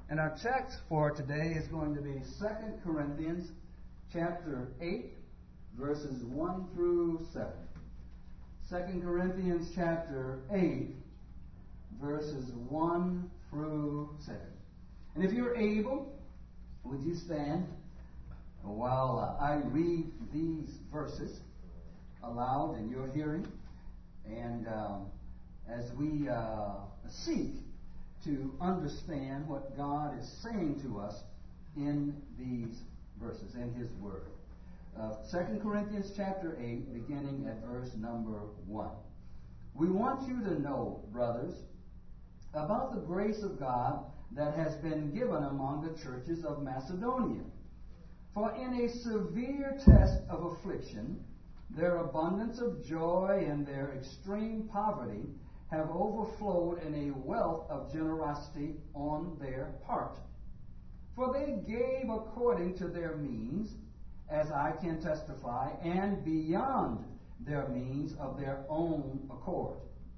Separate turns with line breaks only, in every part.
And our text for today is going to be 2 Corinthians chapter 8, verses 1 through 7. 2 Corinthians chapter 8, verses 1 through 7. And if you're able, would you stand while I read these verses aloud in your hearing? And as we seek to understand what God is saying to us in these verses, in His Word. 2 Corinthians chapter 8, beginning at verse number 1. We want you to know, brothers, about the grace of God that has been given among the churches of Macedonia. For in a severe test of affliction, their abundance of joy and their extreme poverty have overflowed in a wealth of generosity on their part. For they gave according to their means, as I can testify, and beyond their means of their own accord,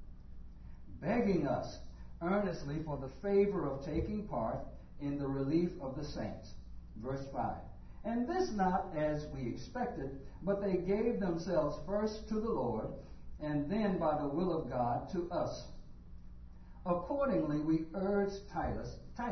begging us earnestly for the favor of taking part in the relief of the saints. Verse 5. And this not as we expected, but they gave themselves first to the Lord, and then by the will of God to us. Accordingly, we urge Titus,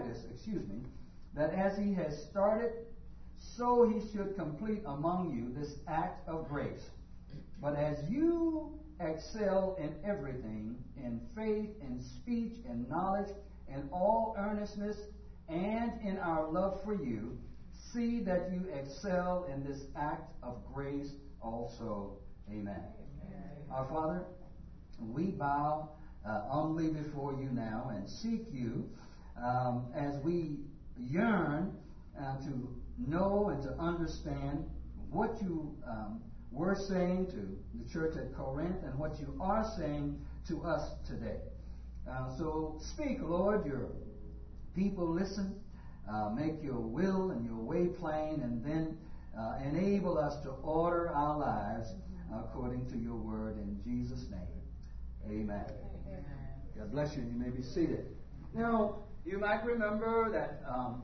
that as he has started, so he should complete among you this act of grace. But as you excel in everything, in faith, in speech, in knowledge, in all earnestness, and in our love for you, see that you excel in this act of grace also. Amen. Our Father, we bow humbly before you now and seek you as we yearn to know and to understand what you were saying to the church at Corinth and what you are saying to us today. So speak, Lord, your people listen. Make your will and your way plain, and then enable us to order our lives according to your word in Jesus' name. Amen. Amen. God bless you. You may be seated. Now, you might remember that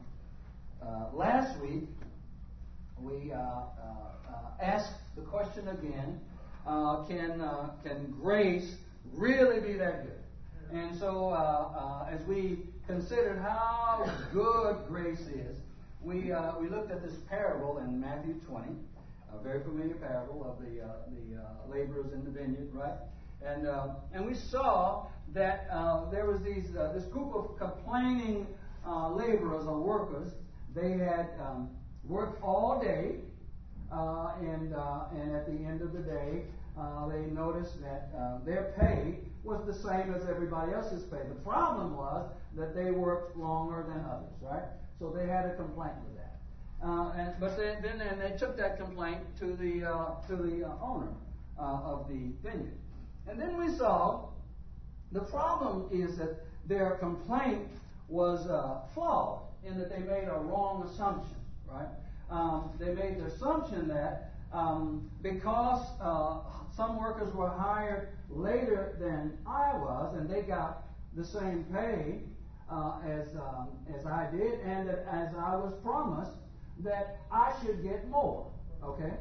last week we asked the question again, can grace really be that good? And so as we considered how good grace is, we looked at this parable in Matthew 20, a very familiar parable of the laborers in the vineyard, right? And we saw that there was this group of complaining laborers or workers. They had worked all day, and at the end of the day, they noticed that their pay was the same as everybody else's pay. The problem was that they worked longer than others, right? So they had a complaint with that. But then they took that complaint to the owner of the vineyard. And then we saw the problem is that their complaint was flawed in that they made a wrong assumption, right? They made the assumption that because some workers were hired later than I was, and they got the same pay as I did, and that as I was promised, that I should get more. Okay,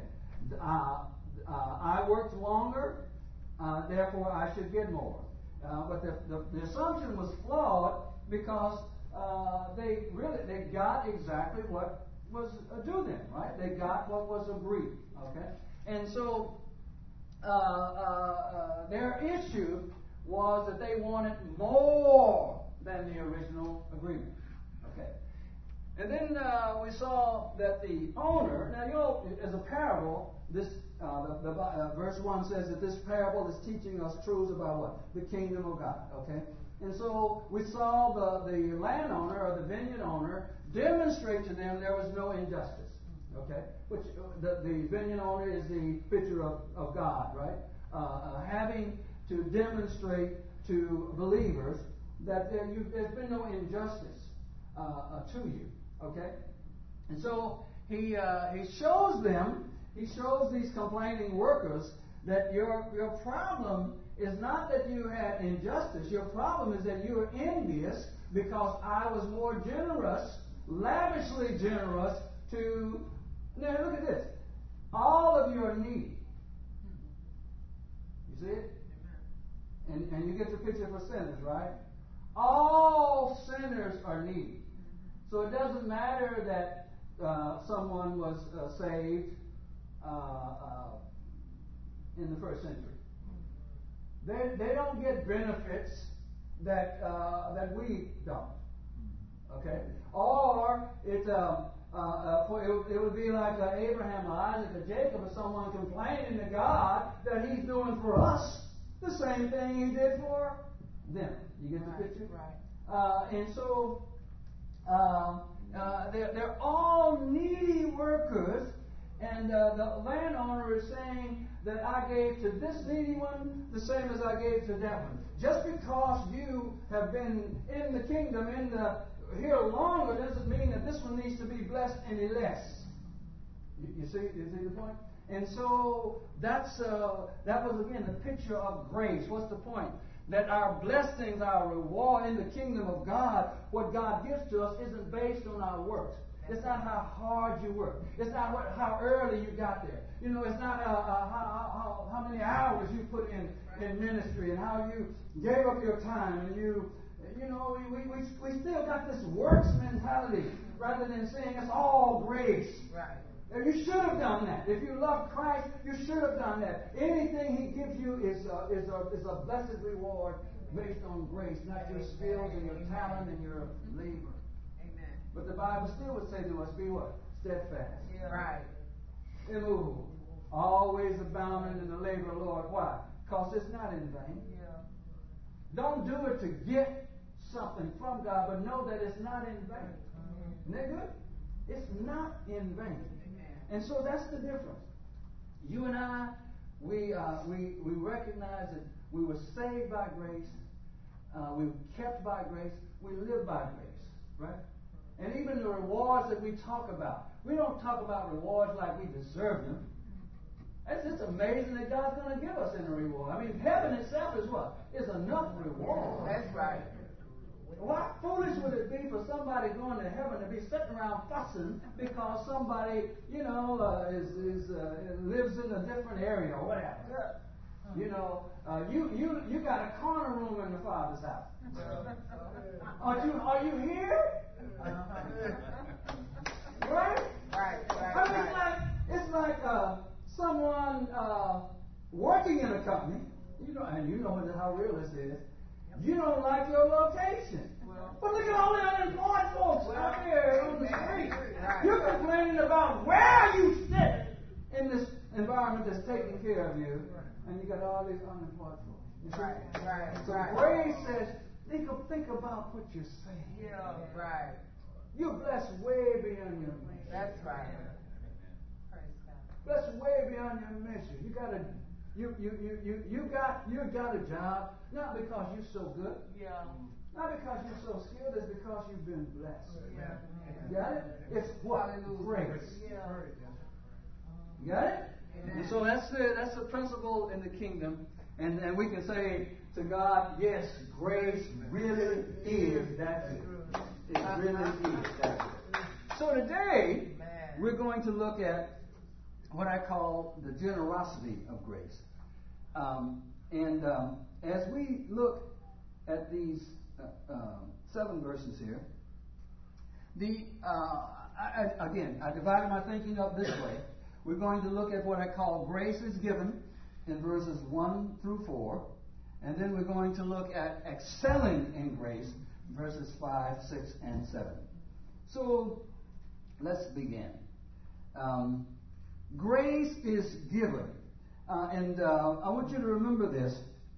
I worked longer, therefore I should get more. But the assumption was flawed because they got exactly what was due them, right? They got what was agreed. Okay, and so their issue was that they wanted more than the original agreement. Okay, and then we saw that the owner. Now, you know, as a parable, this verse 1 says that this parable is teaching us truths about what? The kingdom of God. Okay, and so we saw the landowner or the vineyard owner demonstrate to them there was no injustice. Okay, which the vineyard owner is the picture of God, right? Having to demonstrate to believers that there's been no injustice to you. Okay, and so he shows them. He shows these complaining workers that your problem is not that you had injustice. Your problem is that you are envious because I was more generous, lavishly generous to. Now look at this. All of you are needy. You see it? And you get the picture for sinners, right? All sinners are needy. So it doesn't matter that someone was saved in the first century. They don't get benefits that we don't. Okay? Or it would be like Abraham or Isaac or Jacob or someone complaining to God that he's doing for us the same thing he did for them. You get the picture?
Right.
And so they're all needy workers, and the landowner is saying that I gave to this needy one the same as I gave to that one. Just because you have been in the kingdom, here longer, doesn't mean that this one needs to be blessed any less. You see the point? And so that was again the picture of grace. What's the point? That our blessings, our reward in the kingdom of God, what God gives to us isn't based on our works. It's not how hard you work. It's not how early you got there. You know, it's not how many hours you put in ministry and how you gave up your time and we still got this works mentality rather than saying it's all grace.
Right.
You should have done that. If you love Christ, you should have done that. Anything He gives you is a blessed reward based on grace, not your skills and your talent and your labor.
Amen.
But the Bible still would say to us, be what? Steadfast.
Yeah. Right.
Immovable. Always abounding in the labor of the Lord. Why? Because it's not in vain.
Yeah.
Don't do it to get something from God, but know that it's not in vain. Isn't that good? It's not in vain. And so that's the difference. You and I, we recognize that we were saved by grace, we were kept by grace, we live by grace, right? And even the rewards that we talk about, we don't talk about rewards like we deserve them. It's amazing that God's going to give us any reward. I mean, heaven itself is what? Is enough reward.
That's right.
How foolish would it be for somebody going to heaven to be sitting around fussing because somebody, lives in a different area or whatever? You got a corner room in the Father's house. Are you here? Right?
Right.
I mean, it's like someone working in a company. And you know how real this is. You don't like your location. But look at all the unemployed folks out there on the street.
Right.
You're complaining about where you sit in this environment that's taking care of you, and you got all these unemployed folks. You see?
Right.
So grace says, think about what you're saying.
Yeah. Right.
You're blessed way beyond your measure.
That's right. Praise God.
Blessed way beyond your measure. You got a job, not because you're so good.
Yeah.
Not because you're so skilled, it's because you've been blessed.
Yeah.
You got it? It's what? Grace.
Yeah.
You got it?
Amen.
And so that's the principle in the kingdom. And we can say to God, yes, grace really is that good. It really is that good. So today, we're going to look at what I call the generosity of grace. As we look at these 7 verses here, I divided my thinking up this way. We're going to look at what I call grace is given in verses 1 through 4, and then we're going to look at excelling in grace, verses 5, 6, and 7. So let's begin. Grace is given. I want you to remember this.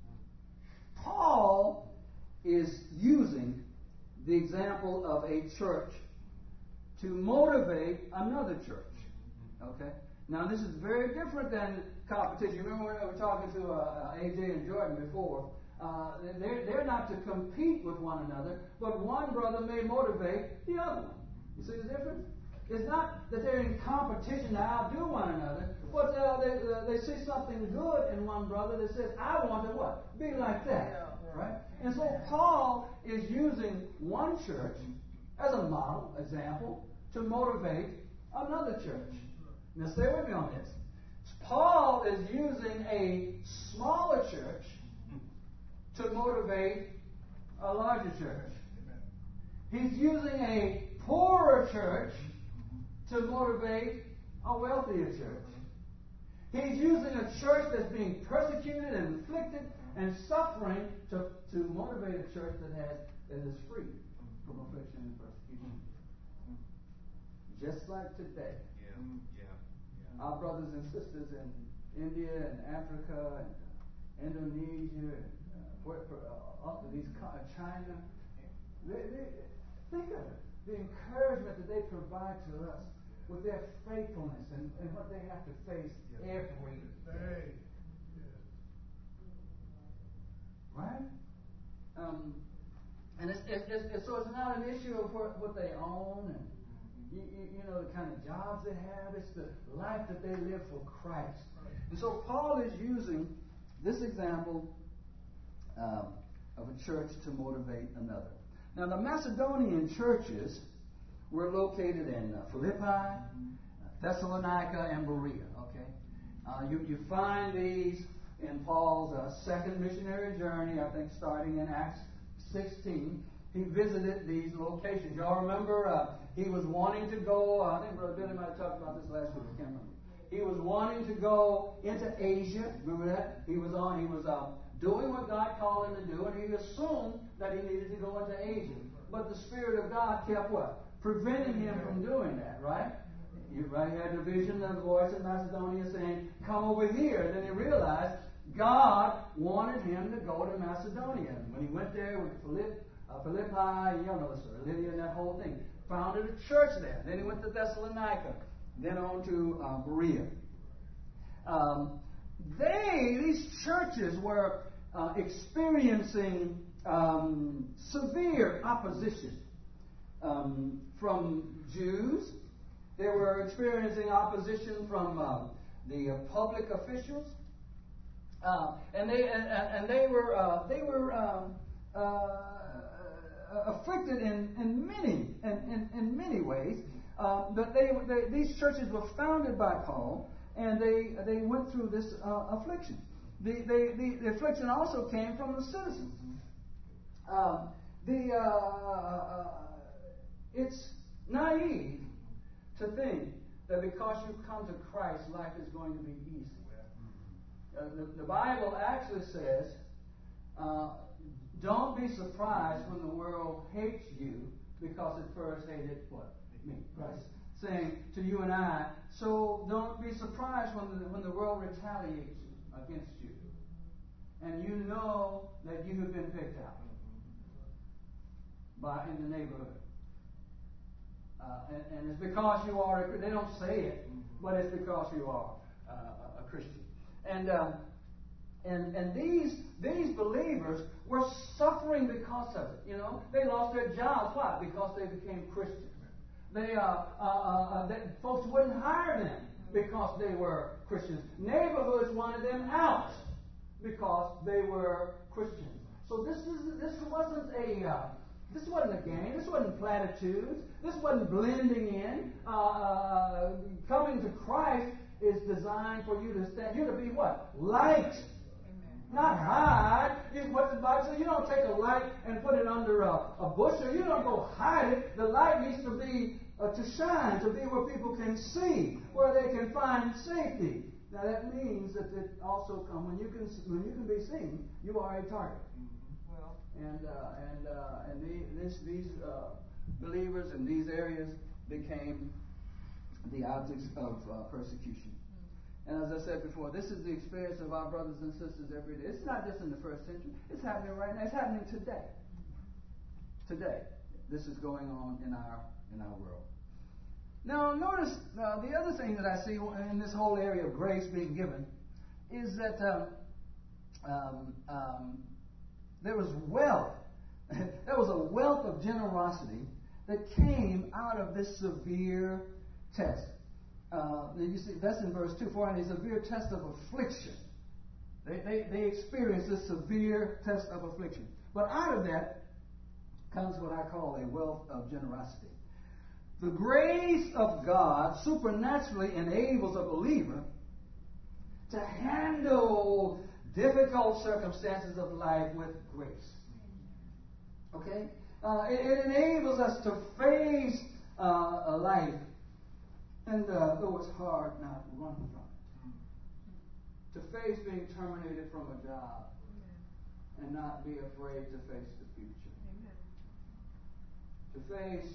Paul is using the example of a church to motivate another church. Okay? Now, this is very different than competition. You remember when we were talking to AJ and Jordan before? They're not to compete with one another, but one brother may motivate the other one. You see the difference? It's not that they're in competition to outdo one another, but they see something good in one brother that says, I want to what? Be like that. Right? And so Paul is using one church as a model, example, to motivate another church. Now stay with me on this. Paul is using a smaller church to motivate a larger church. He's using a poorer church to motivate a wealthier church. He's using a church that's being persecuted and afflicted and suffering to motivate a church that is free from affliction and persecution. Just like today. Our brothers and sisters in India and Africa and Indonesia and China, think of it. The encouragement that they provide to us with their faithfulness and what they have to face every day. Right? And so it's not an issue of what they own and you know, the kind of jobs they have. It's the life that they live for Christ. And so Paul is using this example of a church to motivate another. Now, the Macedonian churches were located in Philippi, Thessalonica, and Berea. Okay, you find these in Paul's second missionary journey. I think starting in Acts 16, he visited these locations. Y'all remember he was wanting to go. I think Brother Billy might have talked about this last week. I can't remember. He was wanting to go into Asia. Remember that? He was doing what God called him to do, and he assumed that he needed to go into Asia. But the Spirit of God kept what? Preventing him from doing that, right? He had the vision, the voice in Macedonia saying, come over here. Then he realized God wanted him to go to Macedonia. And when he went there with Philippi, you know the story, Lydia and that whole thing, founded a church there. Then he went to Thessalonica, then on to Berea. These churches were experiencing severe opposition from Jews. They were experiencing opposition from the public officials, and they were afflicted in many ways. But these churches were founded by Paul, and they went through this affliction. The affliction also came from the citizens. It's naive to think that because you come to Christ, life is going to be easy. The Bible actually says, don't be surprised when the world hates you because it first hated what? Me, Christ. Saying to you and I, so don't be surprised when the world retaliates against you. And you know that you have been picked out in the neighborhood. And it's because you are they don't say it, but it's because you are a Christian. And these believers were suffering because of it. You know, they lost their jobs. Why? Because they became Christians. Folks wouldn't hire them because they were Christians. Neighborhoods wanted them out because they were Christians. So this wasn't a game. This wasn't platitudes. This wasn't blending in. Coming to Christ is designed for you to stand. You're to be what? Light. Not hide. What the Bible says, you don't take a light and put it under a bushel. You don't go hide it. The light needs to be to shine, to be where people can see, where they can find safety. Now that means that it also comes when you can be seen, you are a target. These believers in these areas became the objects of persecution. And as I said before, this is the experience of our brothers and sisters every day. It's not just in the first century. It's happening right now. It's happening today. Today, this is going on in our world. Now, notice the other thing that I see in this whole area of grace being given is that there was wealth. There was a wealth of generosity that came out of this severe test. You see, that's in verse 2. For in a severe test of affliction. They experience this severe test of affliction. But out of that comes what I call a wealth of generosity. The grace of God supernaturally enables a believer to handle difficult circumstances of life with grace. Okay? It enables us to face a life, and though it's hard, not run from it. To face being terminated from a job and not be afraid to face the future. To face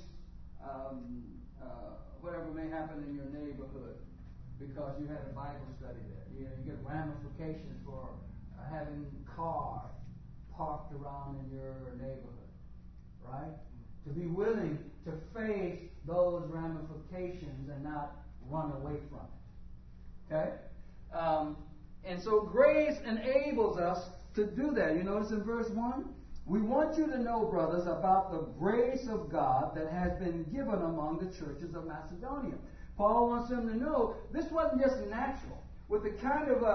whatever may happen in your neighborhood because you had a Bible study there. You get ramifications for having cars parked around in your neighborhood, right? To be willing to face those ramifications and not run away from it. Okay? And so grace enables us to do that. You notice in verse 1? We want you to know, brothers, about the grace of God that has been given among the churches of Macedonia. Paul wants them to know this wasn't just natural. With the kind of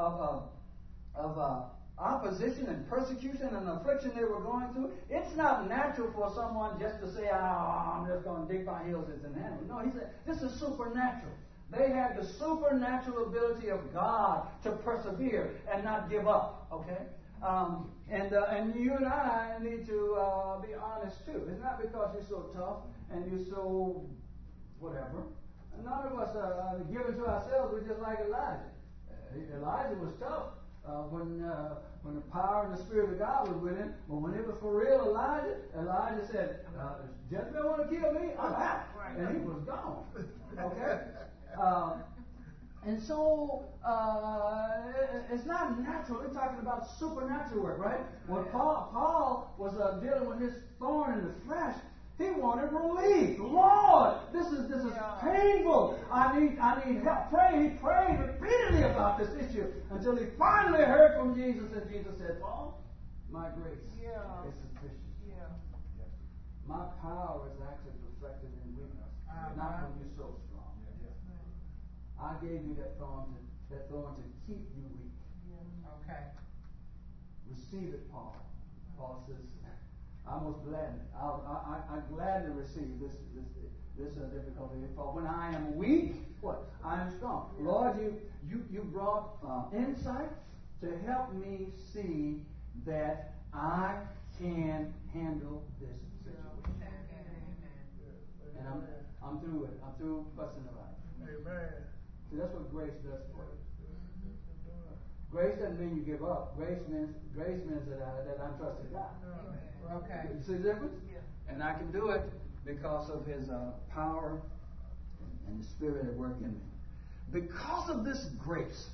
opposition and persecution and affliction they were going through, it's not natural for someone just to say, I'm just going to dig my heels into an animal. No, he said, this is supernatural. They had the supernatural ability of God to persevere and not give up. Okay? And you and I need to be honest too. It's not because you're so tough and you're so whatever. None of us are given to ourselves. We're just like Elijah. Elijah was tough when the power and the Spirit of God was with him. But when it was for real Elijah said, Jezebel want to kill me? I'm out. And he was gone. Okay? And so, it's not natural. We're talking about supernatural work, right? When Paul was dealing with his thorn in the flesh, he wanted relief. Lord, this is painful. I need help. He prayed repeatedly about this issue until he finally heard from Jesus, and Jesus said, Paul, my grace is sufficient. My power is actually perfected in weakness, not when you're so strong. I gave you that thorn to keep you weak.
Okay.
Receive it, Paul. Paul says, I most gladly, I gladly receive this difficulty. For when I am weak, what? I am strong. Lord, you brought insight to help me see that I can handle this situation. And I'm through it. I'm through fussing about it.
Amen.
See, that's what grace does for you. Grace doesn't mean you give up. Grace means that I'm trusting God.
Okay.
You see the difference?
Yeah.
And I can do it because of His power and the Spirit at work in me. Because of this grace,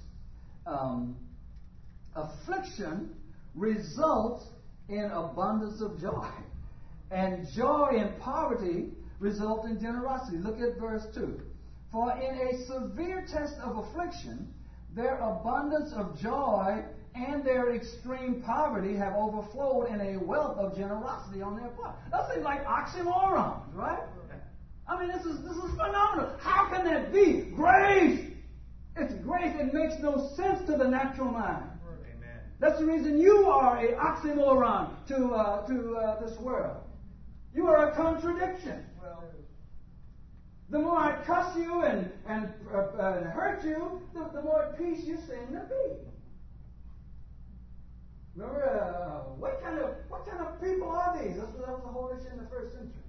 affliction results in abundance of joy. And joy in poverty results in generosity. Look at verse 2. For in a severe test of affliction, their abundance of joy and their extreme poverty have overflowed in a wealth of generosity on their part. That seems like oxymorons, right? I mean, this is phenomenal. How can that be? Grace! It's grace. It makes no sense to the natural mind.
Amen.
That's the reason you are an oxymoron to this world. You are a contradiction. The more I cuss you and hurt you, the more at peace you seem to be. Remember, what kind of people are these? That was the whole issue in the first century.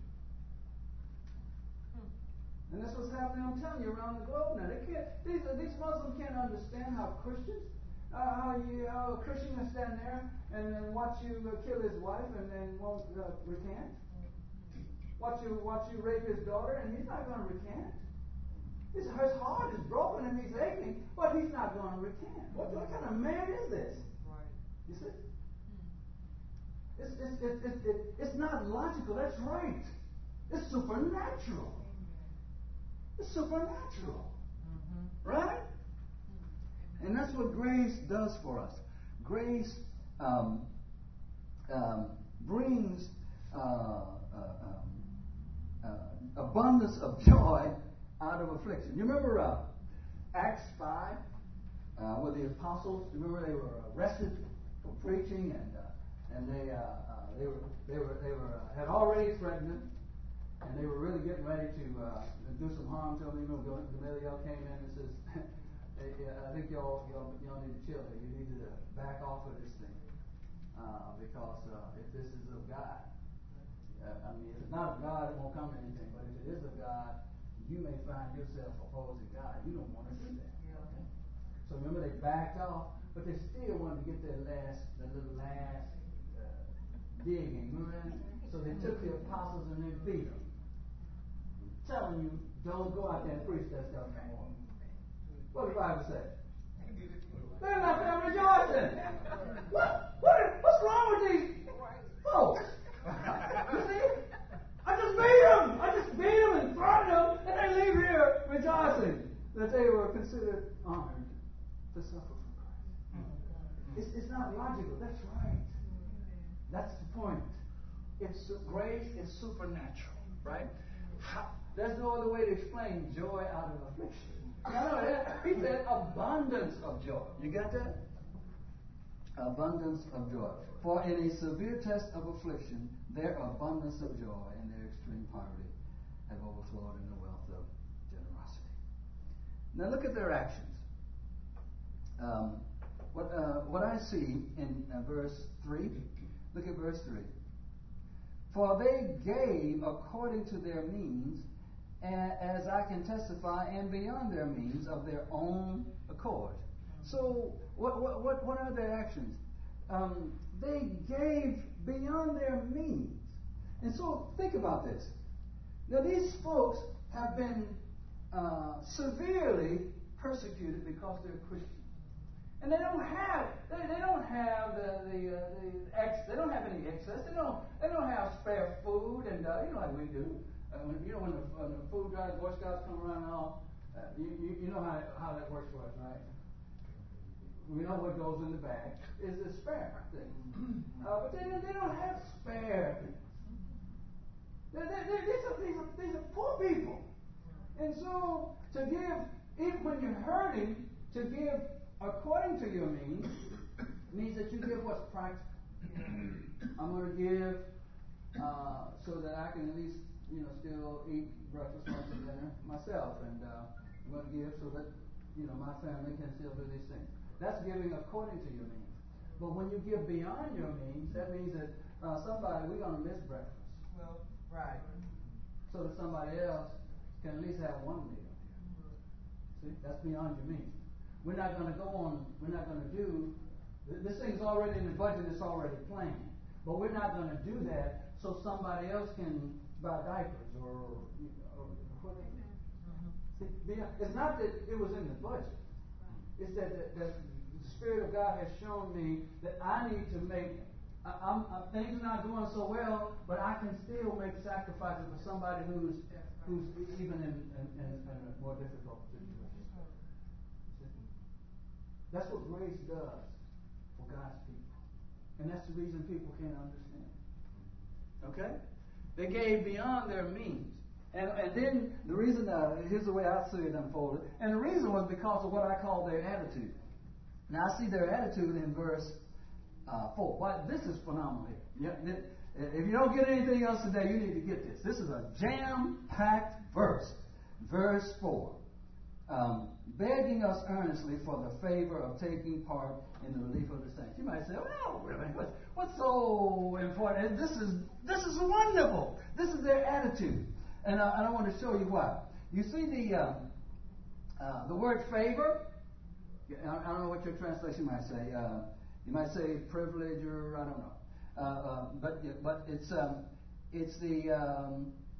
And that's what's happening, I'm telling you, around the globe now. These Muslims can't understand how Christians, how a Christian can stand there and then watch you kill his wife and then won't recant. Watch you rape his daughter, and he's not going to recant. His heart is broken and he's aching, but he's not going to recant. What kind of man is this?
Right.
You see? It's not logical. That's right. It's supernatural. It's supernatural.
Mm-hmm.
Right? And that's what grace does for us. Grace brings abundance of joy out of affliction. You remember Acts 5, where the apostles, remember they were arrested for preaching, and they had already threatened them, and they were really getting ready to do some harm to them. You know, Gamaliel came in and says, I think y'all need to chill here. You need to back off of this thing. Because if this is of God, I mean, if it's not of God, it won't come to anything. But if it is of God, you may find yourself opposing God. You don't want to do that. Okay? So remember, they backed off, but they still wanted to get their little last digging. Remember that? So they took the apostles and they beat them. I'm telling you, don't go out there and preach that stuff anymore. What did the Bible say? They're not there rejoicing. What's wrong with these folks? You see? I just beat them and thrown them, and they leave here rejoicing that they were considered honored to suffer for Christ. It's not logical. That's right. That's the point. Grace is supernatural, right? There's no other way to explain joy out of affliction. No, he said abundance of joy. You got that? Abundance of joy. For in a severe test of affliction, their abundance of joy and their extreme poverty have overflowed in the wealth of generosity. Now look at their actions. What I see in verse 3, look at verse 3. For they gave according to their means, as I can testify, and beyond their means of their own accord. So, what are their actions? They gave beyond their means. And so, think about this. Now, these folks have been severely persecuted because they're Christians. And they don't have they don't have they don't have any excess. They don't have spare food, and you know like we do. When the food drive, Boy Scouts come around and all, you know how that works for us, right? We know what goes in the bag is the spare thing, but they don't have spare things. These are poor people, and so to give, even when you're hurting, to give according to your means means that you give what's practical. I'm going to give so that I can at least still eat breakfast, lunch, and dinner myself, and I'm going to give so that my family can still do these things. That's giving according to your means. But when you give beyond your means, that means that we're going to miss breakfast.
Well, right.
So that somebody else can at least have one meal. See, that's beyond your means. We're not going to go on. We're not going to do. This thing's already in the budget. It's already planned. But we're not going to do that so somebody else can buy diapers or whatever. See, it's not that it was in the budget. It's that the Spirit of God has shown me that I need to make. Things are not going so well, but I can still make sacrifices for somebody who's even in a more difficult situation. That's what grace does for God's people. And that's the reason people can't understand. Okay? They gave beyond their means. And then the reason, here's the way I see it unfolded. And the reason was because of what I call their attitude. Now I see their attitude in verse 4. But this is phenomenal here. If you don't get anything else today, you need to get this. This is a jam-packed verse. Verse 4. Begging us earnestly for the favor of taking part in the relief of the saints. You might say, "Oh, really? What's so important?" This is wonderful. This is their attitude, and I want to show you why. You see the word favor. I don't know what your translation might say. You might say privilege, or I don't know. But it's the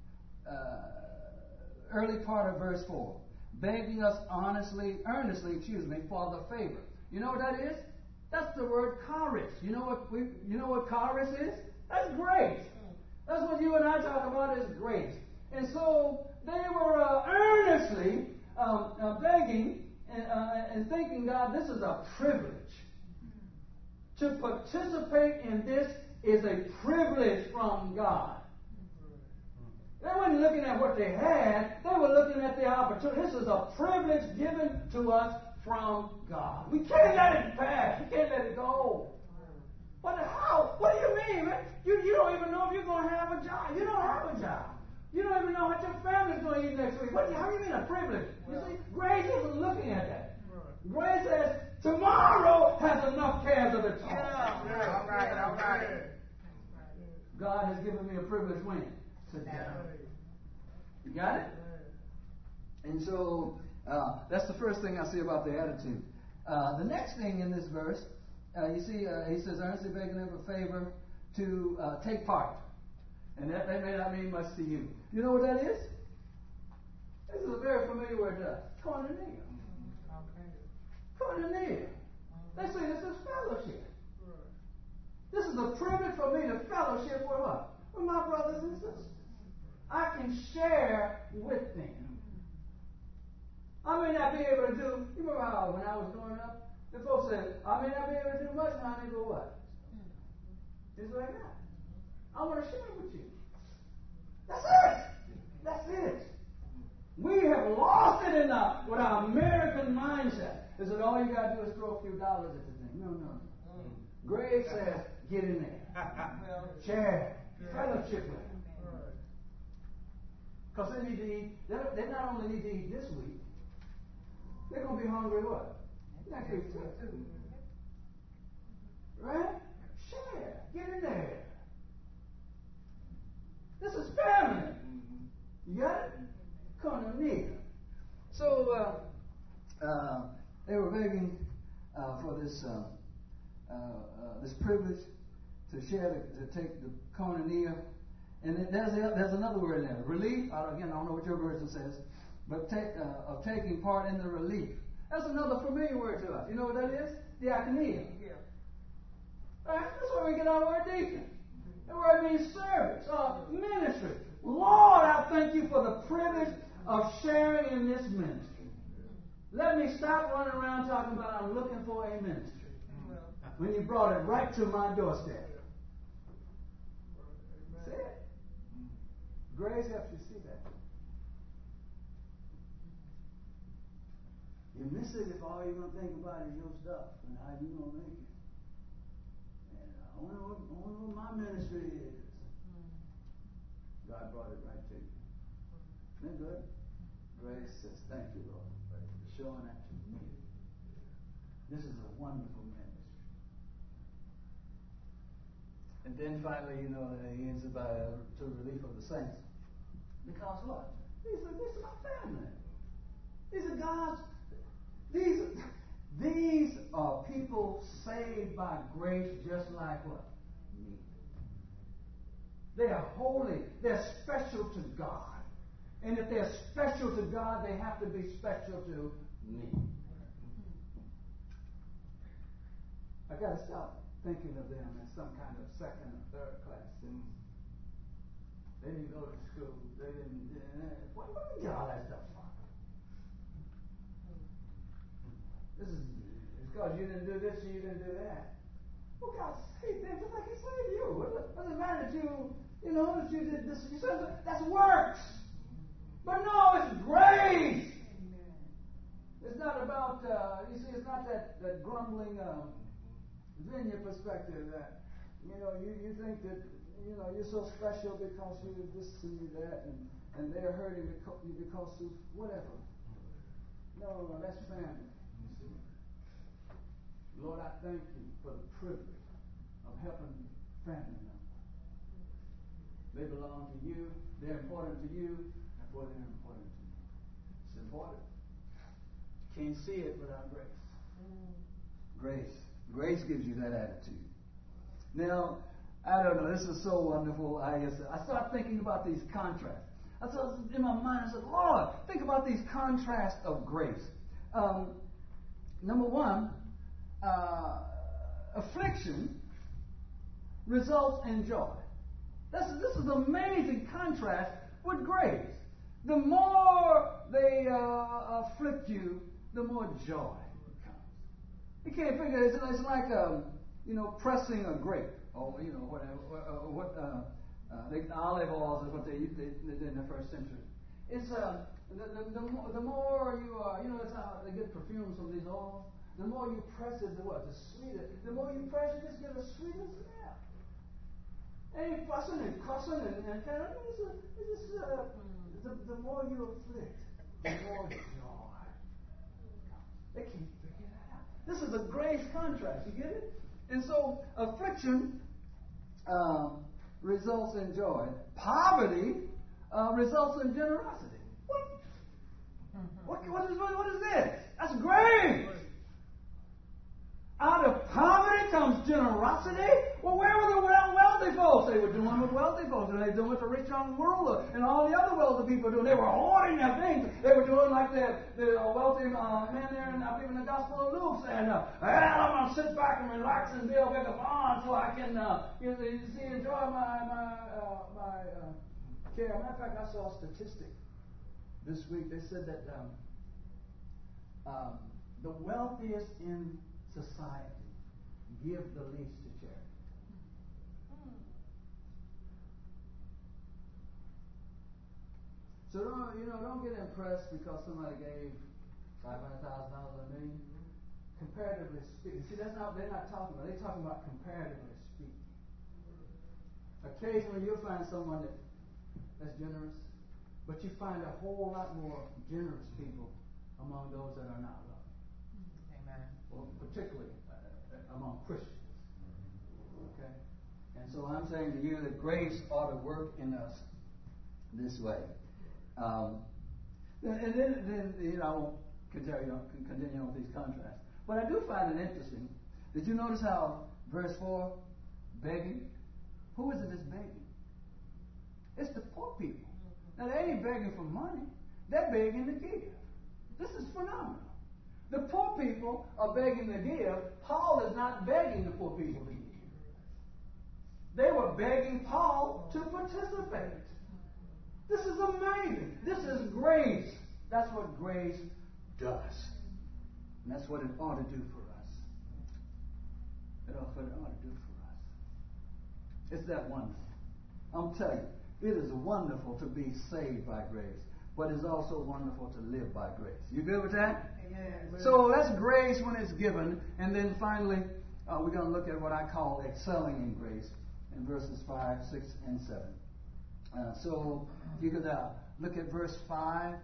early part of verse 4. Begging us earnestly, for the favor. You know what that is? That's the word charis. You know what charis is? That's grace. That's what you and I talk about is grace. And so they were earnestly begging and thinking, God, this is a privilege. To participate in this is a privilege from God. They weren't looking at what they had. They we're looking at the opportunity. This is a privilege given to us from God. We can't let it pass. We can't let it go. But how? What do you mean, man? You don't even know if you're going to have a job. You don't have a job. You don't even know what your family's going to eat next week. How do you mean a privilege? You see, grace isn't looking at that. Grace says, tomorrow has enough cares of its own.
Yeah. All right.
God has given me a privilege when? Today. You got it? And so, that's the first thing I see about the attitude. The next thing in this verse, you see, he says, earnestly begging them for favor to take part. And that may not mean much to you. You know what that is? This is a very familiar word to us. Koinonia. Koinonia. They say this is fellowship. This is a privilege for me to fellowship with what? With my brothers and sisters. I can share with them. I may not be able to do, you remember how when I was growing up, the folks said, I may not be able to do much, honey, but what? It's like that. I want to share with you. That's it. That's it. We have lost it with our American mindset. Is that all you got to do is throw a few dollars at the thing? No. Greg says, get in there. Share. Fellowship with them. Because they need to eat. They not only need to eat this week, they're going to be hungry what? Next week too. Right? Share. Get in there. This is family. You got it? Koinonia. So they were begging for this this privilege to share, to take the koinonia. And there's another word in there. Relief. Again, I don't know what your version says, but of taking part in the relief. That's another familiar word to us. You know what that is? Diakonia. Yeah. Right? That's where we get our word deacon. The word means service, ministry. Lord, I thank you for the privilege of sharing in this ministry. Let me stop running around talking about I'm looking for a ministry. When you brought it right to my doorstep. See it? Grace helps you see that. You miss it if all you're going to think about is your stuff and how you're going to make it. And I wonder what my ministry is. God brought it right to you. Isn't that good? Grace says, thank you, Lord, for showing that to me. This is a wonderful ministry. And then finally, he ends it by to the relief of the saints. Because what? These are my family. These are God's. These are people saved by grace, just like what? Me. They are holy. They're special to God. And if they're special to God, they have to be special to me. I got to stop thinking of them as some kind of second or third class citizens. They didn't go to school. They didn't. What do we get all that stuff from? This is because you didn't do this, you didn't do that. Well, God saved them just like He saved you. What does it matter that that you did this? You said that's works. But no, it's grace. It's not about, it's not that grumbling vineyard perspective that, you think that, you're so special because you this and you that, and they're hurting you because of whatever. No, that's family. Lord, I thank you for the privilege of helping family members. They belong to you. They're important to you. Therefore, they're important to me. It's important. Can't see it without grace. Grace. Grace gives you that attitude. Now, I don't know. This is so wonderful. I started thinking about these contrasts. I thought in my mind, I said, Lord, think about these contrasts of grace. Number one, affliction results in joy. This is an amazing contrast with grace. The more they afflict you, the more joy comes. You can't figure it. It's like pressing a grape, or whatever. The olive oil is what they did in the first century. It's the more you are, that's how they get perfumes from these oils. The more you press it, the sweeter. The more you press it, it's get a sweeter smell. Ain't fussing and cussing and kind of. The more you afflict, the more joy. They can't figure that out. This is a grace contrast. You get it? And so affliction results in joy. Poverty results in generosity. What is this? That's grace. Out of poverty comes generosity. Well, where were the wealthy folks? They were doing what wealthy folks did. They were doing what the rich young ruler and all the other wealthy people do. They were hoarding their things. They were doing like the wealthy man there, and I believe in the Gospel of Luke, saying, I'm going to sit back and relax and build a bigger barn so I can enjoy my care. Matter of fact, I saw a statistic this week. They said that the wealthiest in society give the least to charity. So don't get impressed because somebody gave $500,000, $1 million. Comparatively speaking, see, they're not talking about. They're talking about comparatively speaking. Occasionally, you'll find someone that's generous, but you find a whole lot more generous people among those that are not wealthy. Well, particularly among Christians. Okay? And so I'm saying to you that grace ought to work in us this way. And then I won't continue with these contrasts. But I do find it interesting. Did you notice how verse 4, begging? Who is it that's begging? It's the poor people. Now, they ain't begging for money. They're begging to give. This is phenomenal. The poor people are begging to give. Paul is not begging the poor people to give. They were begging Paul to participate. This is amazing. This is grace. That's what grace does. And that's what it ought to do for us. That's what it ought to do for us. It's that wonderful. I'm telling you, it is wonderful to be saved by grace. But it's also wonderful to live by grace. You good with that? Amen. So that's grace when it's given. And then finally, we're going to look at what I call excelling in grace in verses 5, 6, and 7. So if you could look at verse 5.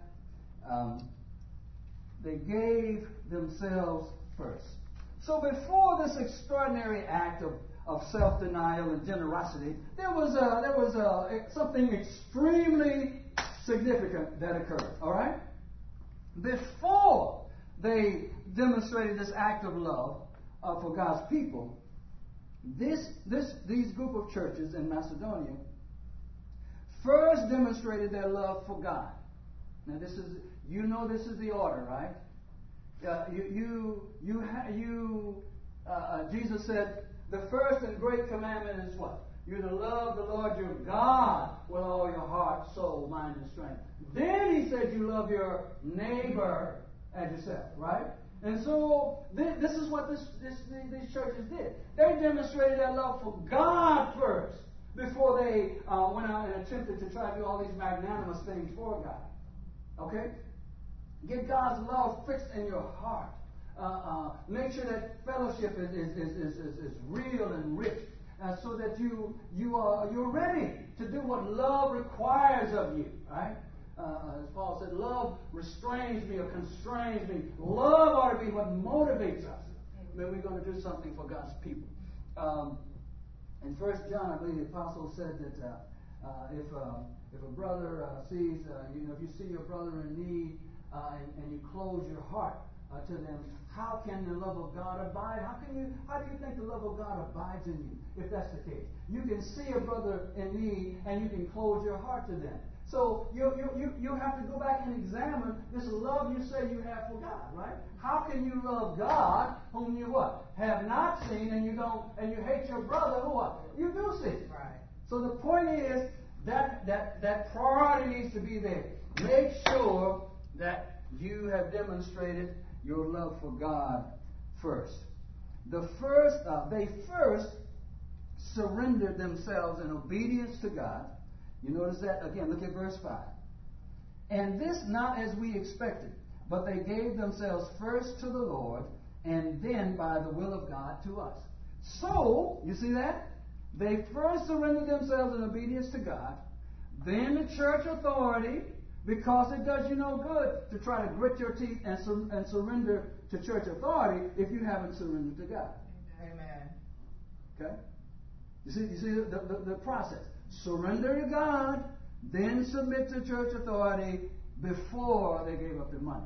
They gave themselves first. So before this extraordinary act of self-denial and generosity, there was something extremely significant that occurred. All right? Before they demonstrated this act of love for God's people, these group of churches in Macedonia first demonstrated their love for God. Now this is the order, right? Jesus said the first and great commandment is what? You're to love the Lord your God with all your heart, soul, mind, and strength. Then he said you love your neighbor as yourself, right? And so this is what these churches did. They demonstrated their love for God first before they went out and attempted to try to do all these magnanimous things for God. Okay? Get God's love fixed in your heart. Make sure that fellowship is real and rich. So that you're ready to do what love requires of you, right? As Paul said, love restrains me or constrains me. Love ought to be what motivates us. Then we're going to do something for God's people. In 1 John, I believe the apostle said that if a brother sees, if you see your brother in need and you close your heart to them, how can the love of God abide? How do you think the love of God abides in you, if that's the case? You can see a brother in need and you can close your heart to them. So you have to go back and examine this love you say you have for God, right? How can you love God whom you what? Have not seen, and you hate your brother who what? You do see. Right. So the point is that priority needs to be there. Make sure that you have demonstrated your love for God first. They first surrendered themselves in obedience to God. You notice that? Again, look at verse 5. And this not as we expected, but they gave themselves first to the Lord, and then by the will of God to us. So, you see that? They first surrendered themselves in obedience to God, then the church authority, because it does you no good to try to grit your teeth and surrender to church authority if you haven't surrendered to God.
Amen.
Okay? You see the process. Surrender to God, then submit to church authority before they gave up their money.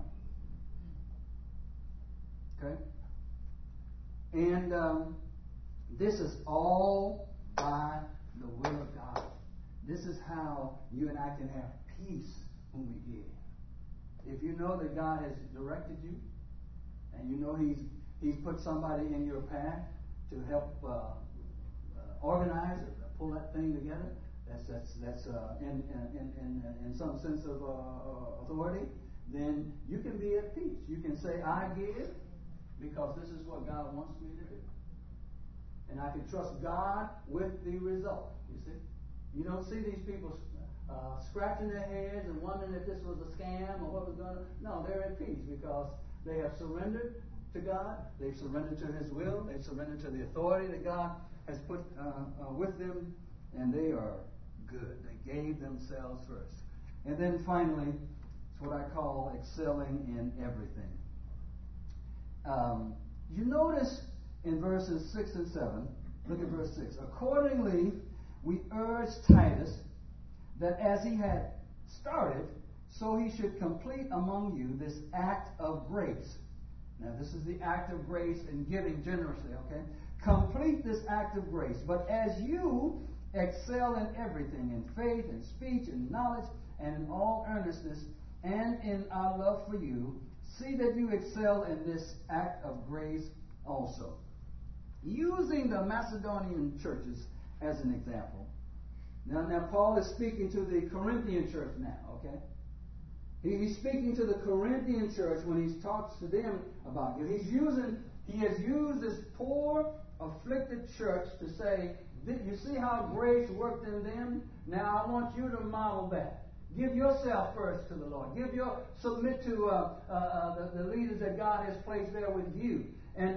Okay? And this is all by the will of God. This is how you and I can have peace when we give. If you know that God has directed you, and you know He's put somebody in your path to help organize it, pull that thing together, that's in some sense of authority, then you can be at peace. You can say, I give because this is what God wants me to do. And I can trust God with the result. You see? You don't see these people scratching their heads and wondering if this was a scam or what was going on. No, they're at peace because they have surrendered to God. They've surrendered to His will. They've surrendered to the authority that God has put with them. And they are good. They gave themselves first. And then finally, it's what I call excelling in everything. You notice in verses 6 and 7, look at verse 6. Accordingly, we urge Titus that as he had started, so he should complete among you this act of grace. Now, this is the act of grace in giving generously, okay? Complete this act of grace. But as you excel in everything, in faith, in speech, in knowledge, and in all earnestness, and in our love for you, see that you excel in this act of grace also. Using the Macedonian churches as an example. Now Paul is speaking to the Corinthian church now, okay? He's speaking to the Corinthian church when he talks to them about you. He has used this poor, afflicted church to say, you see how grace worked in them? Now I want you to model that. Give yourself first to the Lord. Submit to the leaders that God has placed there with you. And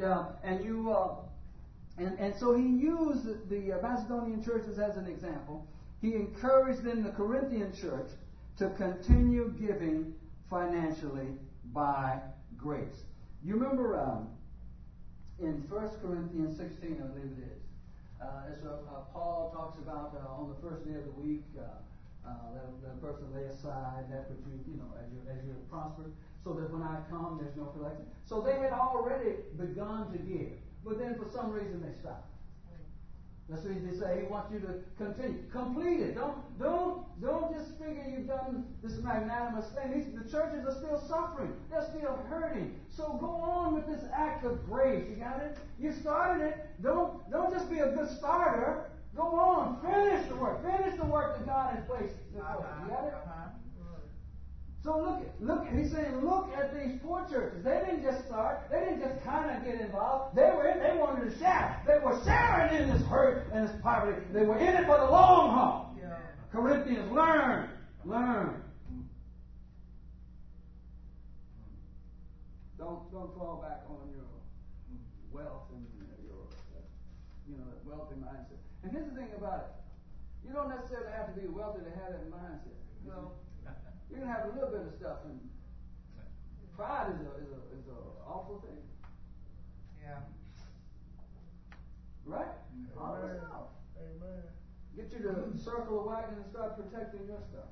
so he used the Macedonian churches as an example. He encouraged then the Corinthian church to continue giving financially by grace. You remember in 1 Corinthians 16, I believe it is, as Paul talks about on the first day of the week, let a person lay aside that which as you have prospered, so that when I come, there's no collection. So they had already begun to give, but then for some reason they stopped. That's what they say. He wants you to continue. Complete it. Don't just figure you've done this magnanimous thing. The churches are still suffering. They're still hurting. So go on with this act of grace. You got it? You started it. Don't just be a good starter. Go on. Finish the work. Finish the work that God has placed before you. You got it? So he's saying, look at these poor churches. They didn't just start. They didn't just kind of get involved. They wanted to share. They were sharing in this hurt and this poverty. They were in it for the long haul. Yeah. Corinthians, learn. Don't fall back on your wealth and your wealthy mindset. And here's the thing about it. You don't necessarily have to be wealthy to have that mindset. No. You can have a little bit of stuff, and pride is a awful thing.
Yeah.
Right? All this stuff. Amen. Get you to circle a wagon and start protecting your stuff.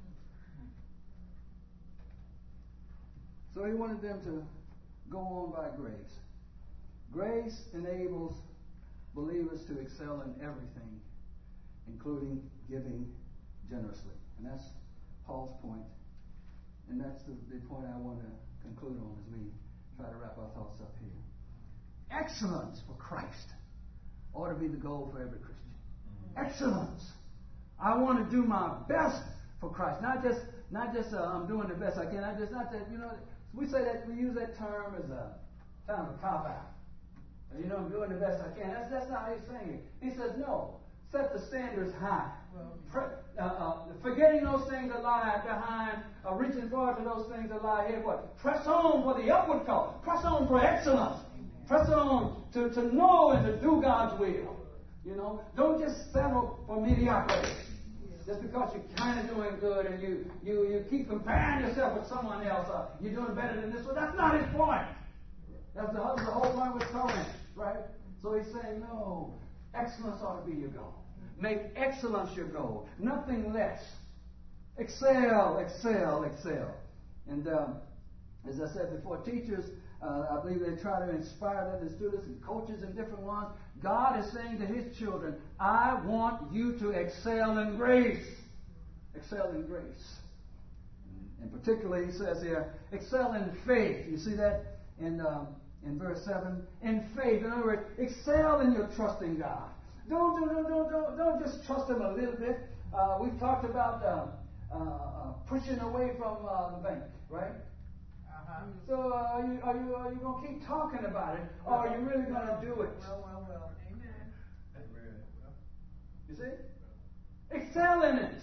So he wanted them to go on by grace. Grace enables believers to excel in everything, including giving generously. And that's Paul's point, and that's the point I want to conclude on as we try to wrap our thoughts up here. Excellence for Christ ought to be the goal for every Christian. Excellence. I want to do my best for Christ, not just I'm doing the best I can. Not that we say that we use that term as a kind of a cop out. I'm doing the best I can. That's not how he's saying it. He says no. Set the standards high. Forgetting those things that lie behind, reaching forward to those things that lie ahead. What? Press on for the upward call. Press on for excellence. Press on to know and to do God's will. You know, don't just settle for mediocrity. Just because you're kind of doing good and you keep comparing yourself with someone else, you're doing better than this one. That's not his point. That's the whole point with Corinth, right? So he's saying, no, excellence ought to be your goal. Make excellence your goal, nothing less. Excel, excel, excel. And as I said before, teachers, I believe they try to inspire that in students and coaches and different ones. God is saying to his children, I want you to excel in grace. Excel in grace. And particularly, he says here, excel in faith. You see that in verse 7? In faith. In other words, excel in your trust in God. Don't just trust him a little bit. We've talked about pushing away from the bank, right? So are you going to keep talking about it, or are you really going to do it?
Well. Amen.
You see? Excel in it.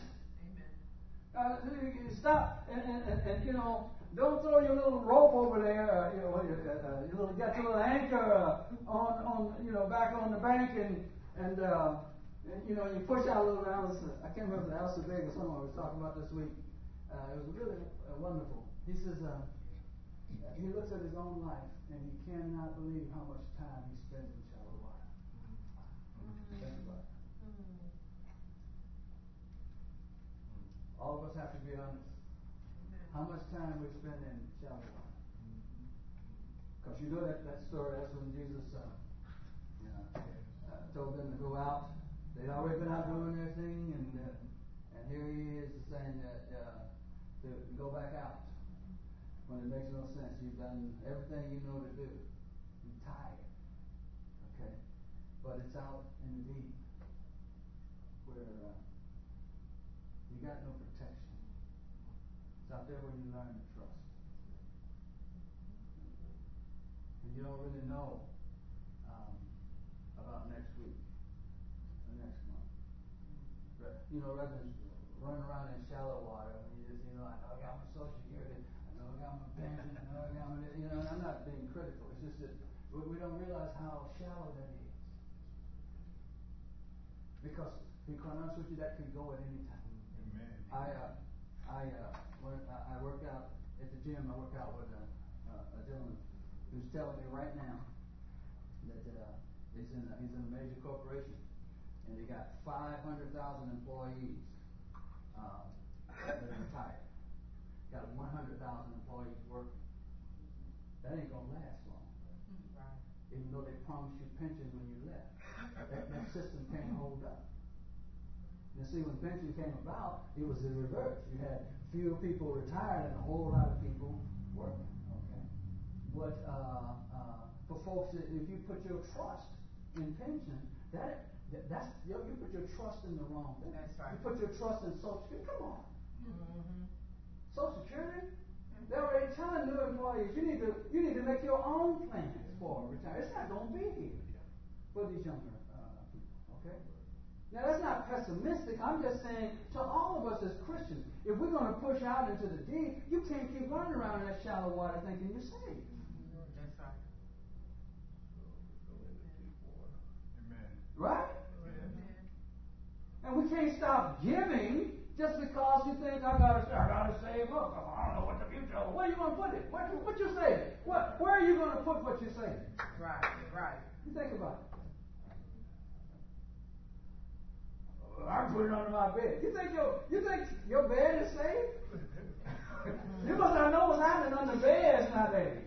Amen. Stop and don't throw your little rope over there. Get your little anchor on back on the bank and you push out a little ounce. I can't remember the Alsa Vega someone was talking about this week. It was really wonderful. He says he looks at his own life and he cannot believe how much time he spends in shallow water. Think about it. All of us have to be honest. How much time we spend in shallow water? Because you know that story. That's when Jesus told them to go out. They'd already been out doing their thing, and here he is saying that to go back out when it makes no sense. You've done everything you know to do. You're tired, okay? But it's out in the deep where you got no protection. It's out there where you learn to trust, and you don't really know about next week or next month. Rather than run around in shallow water, when you just, I know I got my Social Security, I know I got my pension, I know I got my, and I'm not being critical. It's just that we don't realize how shallow that is. Because, to be quite honest with you, that could go at any time.
Amen.
I work out at the gym. I work out with a gentleman who's telling me right now that he's in a major corporation, and they got 500,000 employees that are retired. Got 100,000 employees working. That ain't gonna last long.
Right.
Even though they promised you pensions when you left, that system can't hold up. You see, when pension came about, it was the reverse. You had fewer people retired and a whole lot of people working. Okay, but for folks, if you put your trust in pension, you put your trust in the wrong thing.
That's right.
You put your trust in Social Security. Come on, Social Security. They're already telling new employees you need to make your own plans for retirement. It's not going to be here for these younger people. Okay. Now, that's not pessimistic. I'm just saying to all of us as Christians, if we're going to push out into the deep, you can't keep running around in that shallow water thinking you're safe.
That's right.
Amen.
Right?
Amen.
And we can't stop giving just because you think I gotta save up. I don't know what the future holds. Where are you going to put it? What you saving? Where are you going to put what you're saving?
Right.
You think about it. I put it under my bed. You think your bed is safe? You must not know what's happening under beds nowadays.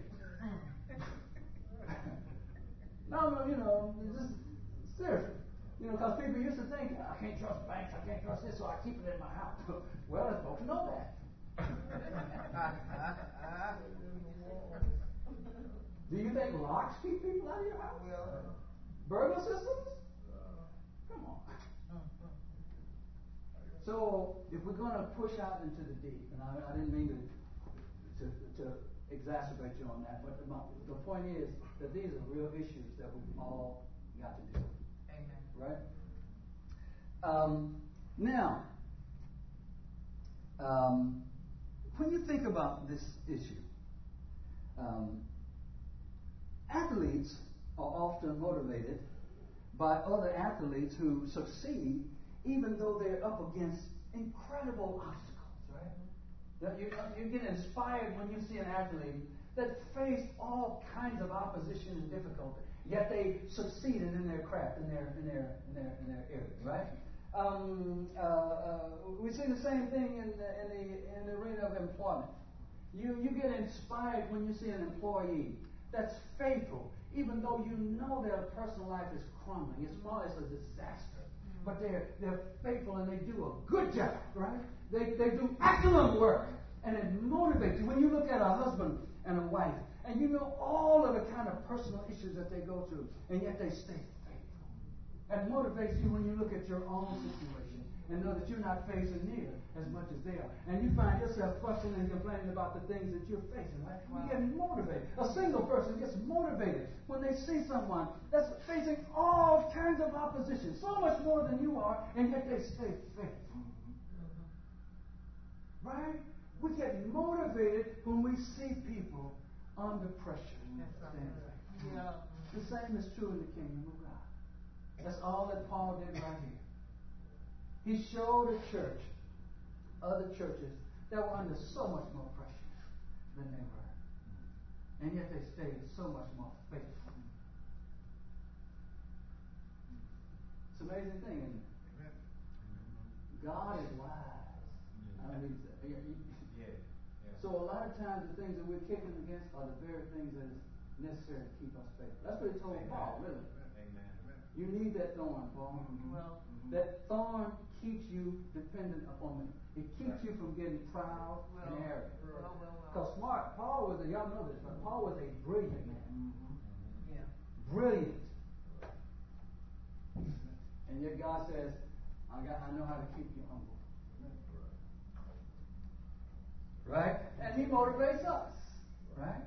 No, just seriously. Because people used to think, I can't trust banks, I can't trust this, so I keep it in my house. Well, they're supposed to know that. Do you think locks keep people out of your house? Burglar systems? Come on. So, if we're going to push out into the deep, and I didn't mean to exacerbate you on that, but the point is that these are real issues that we've all got to deal with.
Amen.
Right? Now, when you think about this issue, athletes are often motivated by other athletes who succeed, even though they're up against incredible obstacles, right? That you get inspired when you see an athlete that faced all kinds of opposition and difficulty, yet they succeeded in their craft, in their area, right? We see the same thing in the arena of employment. You get inspired when you see an employee that's faithful, even though you know their personal life is crumbling. It's more or less a disaster. But they're faithful and they do a good job, right? They do excellent work. And it motivates you. When you look at a husband and a wife, and you know all of the kind of personal issues that they go through, and yet they stay faithful. It motivates you when you look at your own situation and know that you're not facing near as much as they are. And you find yourself fussing and complaining about the things that you're facing, right? Wow. You get motivated. A single person gets motivated when they see someone that's facing all kinds of opposition, so much more than you are, and yet they stay faithful. Right? We get motivated when we see people under pressure. Yeah. The same is true in the kingdom of God. That's all that Paul did right here. He showed a church, other churches, that were under so much more pressure than they were. And yet they stayed so much more faithful. It's an amazing thing, isn't it? God is wise. I mean, so a lot of times the things that we're kicking against are the very things that is necessary to keep us faithful. That's what he told Paul, really. Amen. You need that thorn, Paul. Well, that thorn keeps you dependent upon me. It keeps you from getting proud and arrogant. Because Paul was y'all know this, but Paul was a brilliant man. Yeah. Brilliant. And yet God says, I know how to keep you humble. Right? And he motivates us. Right?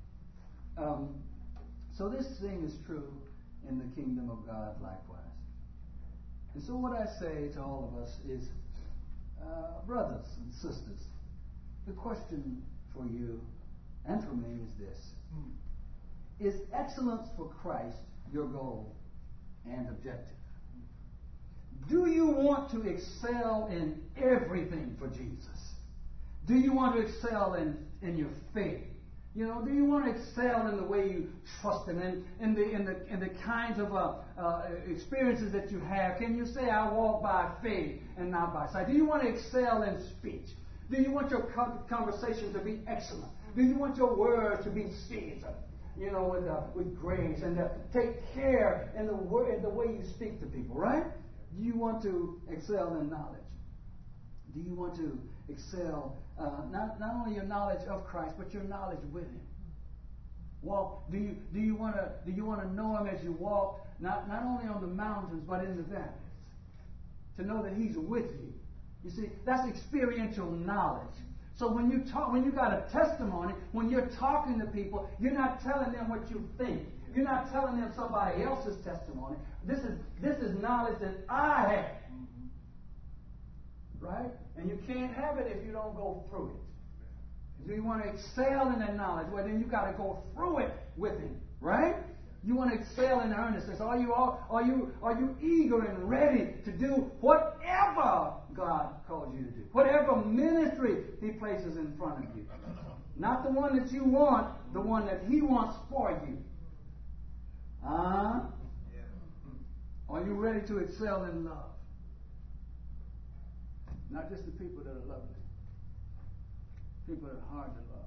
So this thing is true in the kingdom of God likewise. And so what I say to all of us is, brothers and sisters, the question for you and for me is this. Is excellence for Christ your goal and objective? Do you want to excel in everything for Jesus? Do you want to excel in your faith? You know, do you want to excel in the way you trust Him, in the kinds of experiences that you have? Can you say, I walk by faith and not by sight? Do you want to excel in speech? Do you want your conversation to be excellent? Do you want your words to be seasoned, you know, with grace, and to take care in the way you speak to people, right? Do you want to excel in knowledge? Do you want to excel not only your knowledge of Christ, but your knowledge with Him? Walk. Do you want to know Him as you walk, not only on the mountains but in the valleys? To know that He's with you. You see, that's experiential knowledge. So when you got a testimony, when you're talking to people, you're not telling them what you think. You're not telling them somebody else's testimony. This is knowledge that I have. Right? And you can't have it if you don't go through it. Do you want to excel in that knowledge? Well, then you got to go through it with Him. Right? You want to excel in earnestness. Are you eager and ready to do whatever God calls you to do? Whatever ministry He places in front of you. Not the one that you want, the one that He wants for you. Are you ready to excel in love? Not just the people that are lovely. People that are hard to love.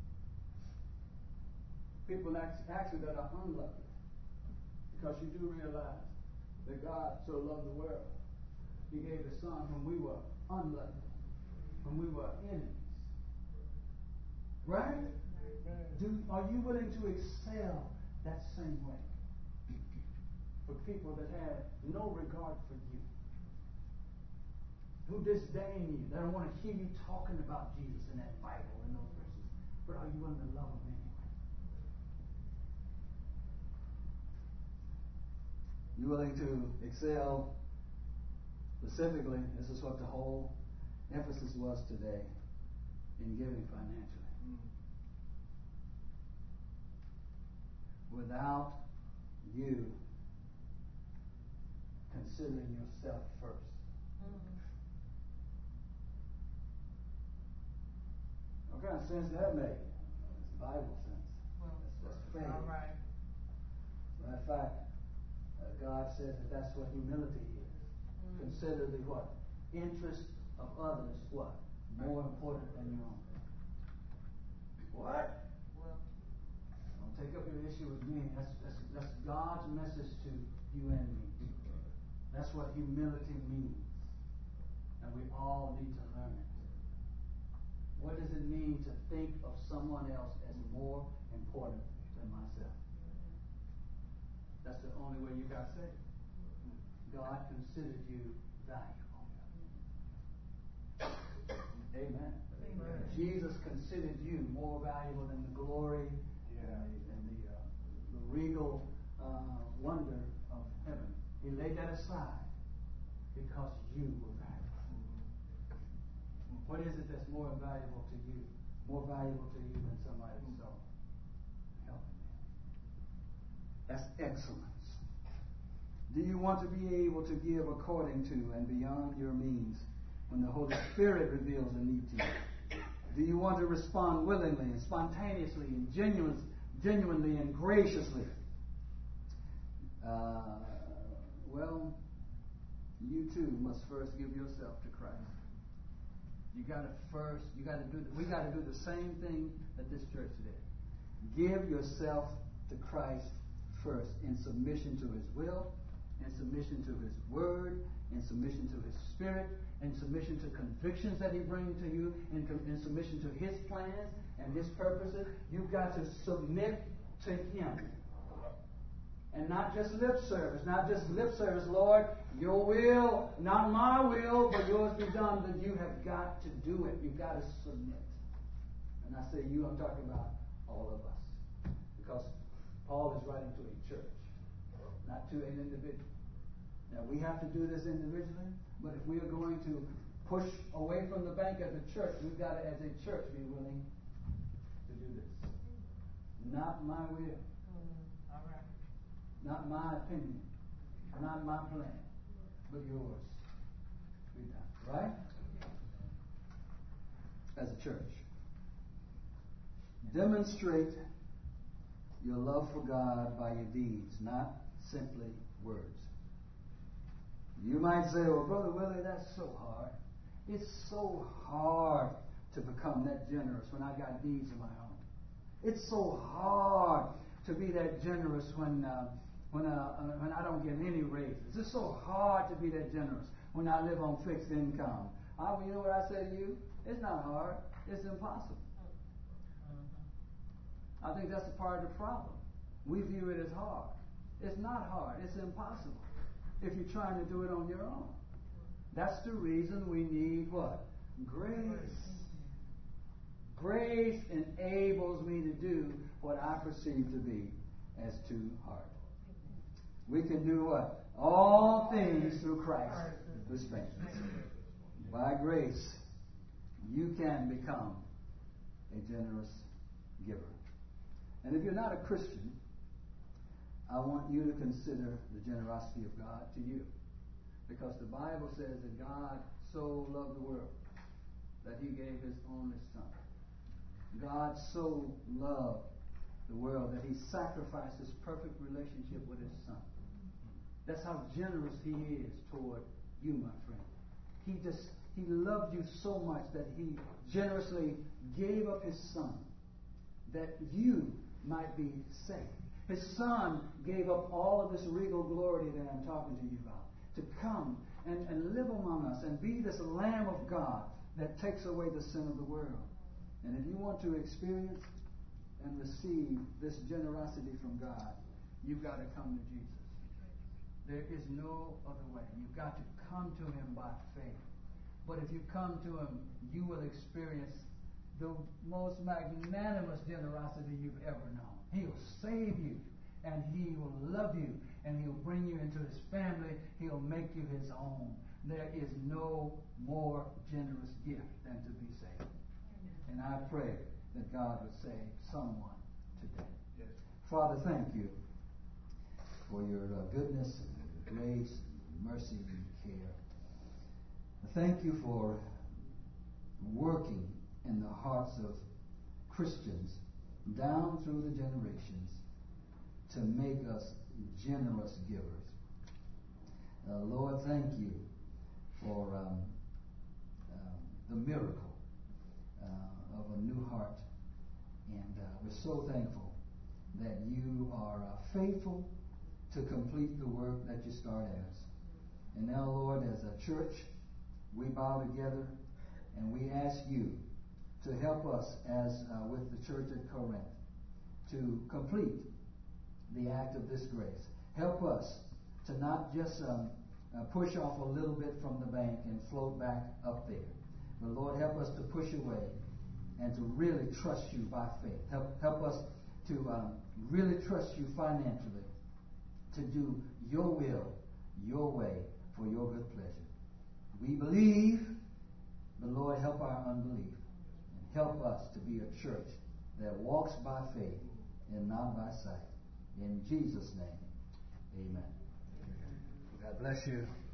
People actually that are unlovely. Because you do realize that God so loved the world. He gave His Son when we were unlovely. When we were enemies. Right? Are you willing to excel that same way? For people that have no regard for you. Who disdain you. They don't want to hear you talking about Jesus in that Bible and those verses. But are you willing to love them anyway? You willing to excel Specifically, this is what the whole emphasis was today in giving financially. Without you considering yourself first. What kind of sense that make? It's Bible sense. That's faith.
All right.
Matter of fact, God says that that's what humility is. Consider the what? Interest of others, what? More important than your own. What?
Well,
Don't take up your issue with me. That's God's message to you and me. That's what humility means. And we all need to learn it. What does it mean to think of someone else as more important than myself? That's the only way you got saved. God considered you valuable. Amen.
Amen.
Jesus considered you more valuable than the glory and the regal wonder of heaven. He laid that aside because you were valuable. What is it that's more valuable to you? More valuable to you than somebody's soul? Helping them. That's excellence. Do you want to be able to give according to and beyond your means when the Holy Spirit reveals a need to you? Do you want to respond willingly and spontaneously and genuinely and graciously? Well, you too must first give yourself to Christ. We got to do the same thing that this church did. Give yourself to Christ first in submission to His will, in submission to His word, in submission to His Spirit, in submission to convictions that He brings to you, in submission to His plans and His purposes. You've got to submit to Him. And not just lip service. Not just lip service, Lord, your will, not my will, but yours be done. But you have got to do it. You've got to submit. And I say you, I'm talking about all of us. Because Paul is writing to a church, not to an individual. Now, we have to do this individually, but if we are going to push away from the bank as a church, we've got to, as a church, be willing to do this. Not my will.
all right.
Not my opinion, not my plan, but yours be done. Right? As a church. Demonstrate your love for God by your deeds, not simply words. You might say, well, Brother Willie, that's so hard. It's so hard to become that generous when I got deeds of my own. It's so hard to be that generous when I don't get any raises. It's so hard to be that generous when I live on fixed income. You know what I say to you? It's not hard. It's impossible. I think that's a part of the problem. We view it as hard. It's not hard. It's impossible if you're trying to do it on your own. That's the reason we need what? Grace. Grace enables me to do what I perceive to be as too hard. We can do what? All things through Christ who strengthens. By grace, you can become a generous giver. And if you're not a Christian, I want you to consider the generosity of God to you. Because the Bible says that God so loved the world that He gave His only Son. God so loved the world that He sacrificed His perfect relationship with His Son. That's how generous He is toward you, my friend. He loved you so much that He generously gave up His Son that you might be saved. His Son gave up all of this regal glory that I'm talking to you about to come and live among us and be this Lamb of God that takes away the sin of the world. And if you want to experience and receive this generosity from God, you've got to come to Jesus. There is no other way. You've got to come to Him by faith. But if you come to Him, you will experience the most magnanimous generosity you've ever known. He'll save you, and He will love you, and He'll bring you into His family. He'll make you His own. There is no more generous gift than to be saved. And I pray that God would save someone today.
Yes.
Father, thank you for your goodness and your grace and your mercy and your care. Thank you for working in the hearts of Christians down through the generations to make us generous givers. Lord, thank you for the miracle of a new heart. And we're so thankful that you are faithful to complete the work that you started in us. And now, Lord, as a church, we bow together and we ask you to help us as with the church at Corinth to complete the act of this grace. Help us to not just push off a little bit from the bank and float back up there. But Lord, help us to push away and to really trust you by faith. Help us to really trust you financially to do your will, your way, for your good pleasure. We believe, but Lord, help our unbelief. And help us to be a church that walks by faith and not by sight. In Jesus' name, amen. God bless you.